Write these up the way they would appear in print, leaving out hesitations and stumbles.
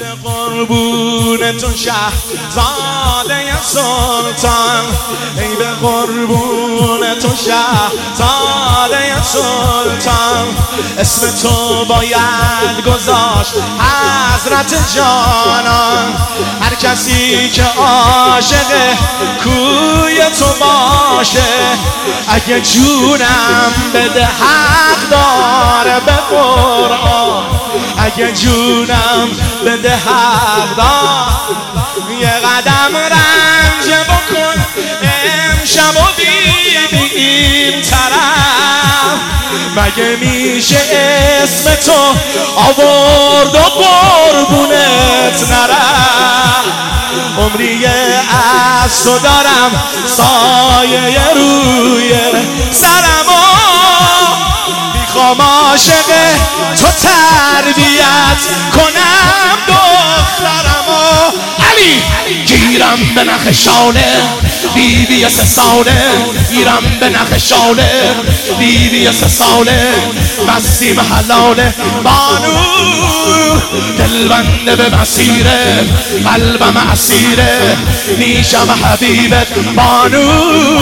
به قربون تو شهزاده سلطان، ای به قربون تو شهزاده سلطان. اسم تو باید گذاشت حضرت جانان. هر کسی که عاشق کوی تو باشه، اگه جونم بده حق داره به قرآن. اگه جونم بده حق داره. یه قدم رنج بکن امشب و بیدی این طرف. مگه میشه اسم تو آورد و قربونت نرم. عمری از تو دارم سایه روی سرم و میخوام عاشق تو تربیت کنم دخترم و علی. گیرم به نخ شانه بیبی 3 ساله، گیرم به نخ شانه بیبی 3 ساله. مسیم حلاله بانو دلبنده به مسیره، قلبم اسیره نیشم حبیبت بانو.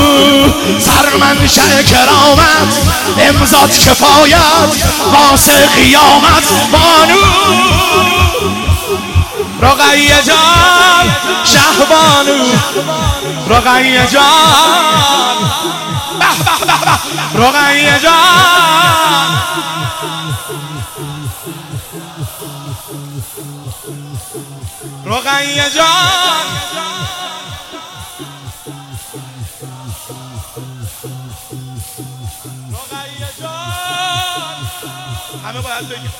سرمنشأ کرامت امضات کفایت واسه قیامت بانو. رقیه جان شهبانو، رقیه جان به به به به، رقیه جان. رقیه جان رقیه جان. همه باید بگیم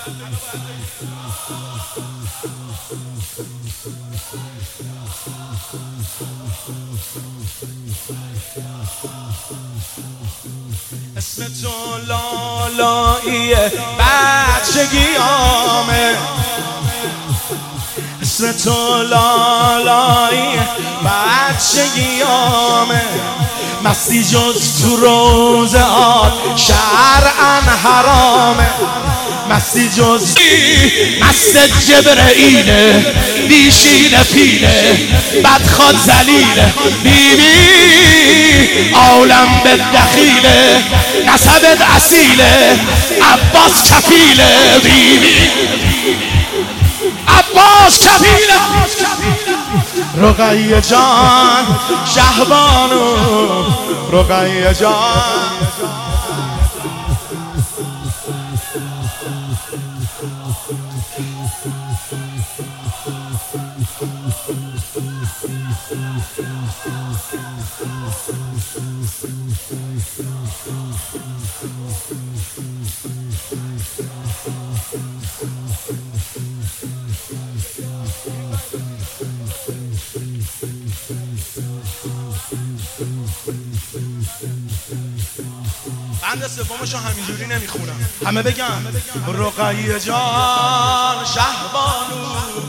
اسم تو لالاییه بچگیامه. اسم تو لالاییه بچگیامه. مستی جز تو روزهات شرعاً حرامه. مستی جز مست جبرئیله، بیشین پیله بدخواد زلیله. بیبی عالم به دخیله، نسبت اصیله عباس کفیله. بیبی عباس کفیله. رقیه جان شهبانو، رقیه جان. بند سومشو همینجوری نمیخونم، همه بگم رقیه جان شهبانو.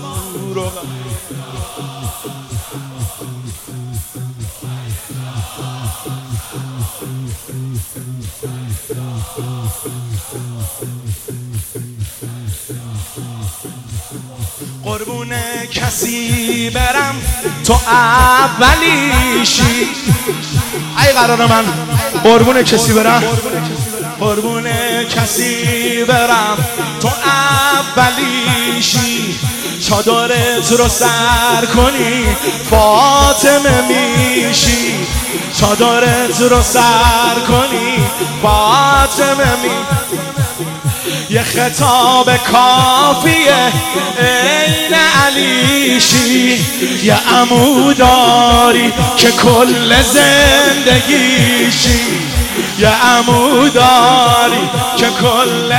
قربون کسی برم تو اولیشی. ای قرار من قربون کسی برم، قربون کسی برم تو اولیشی. چادرت رو سر کنی فاطمه میشی. چادرت رو سر کنی فاطمه میشی. یه خطاب کافیه عین علیشی. یه عموداری که کل زندگیشی. یه عموداری که کل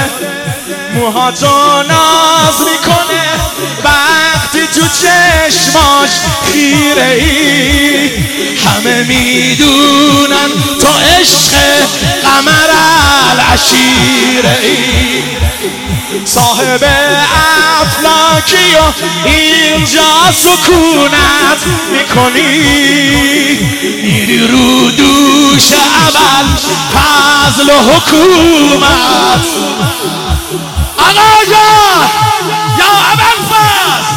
موهاتو ناز میکنه وقتی تو چشماش خیره ای. همه میدونن تو عشق قمر العشیره ای. صاحب افلاکی و اینجا سکونت میکنی. میری رو دوش اول فضل و حکومت. آقا یا ابوالفضل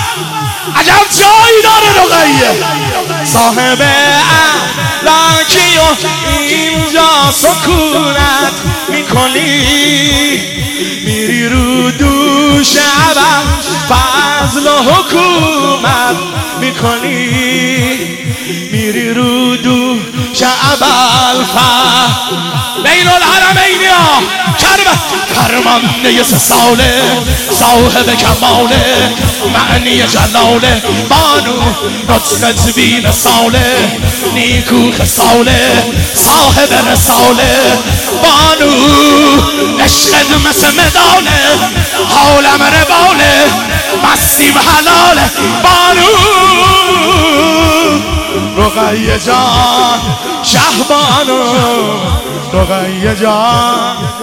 صاحب اخلاقی و اینجا سکونت میکنی، میری رو دوش عبر فضل و حکومت میکنی، میری رو دوش عبر بین الحرمین یا کرمانده 3 ساله، صاحب کماله معنی جلاله، بانو نطق بین ساله، نیکو خصاله صاحب رساله، بانو عشق مثل مداله، حالم رباله مسیم حلاله، بانو رقیه جان شهبانو، رقیه جان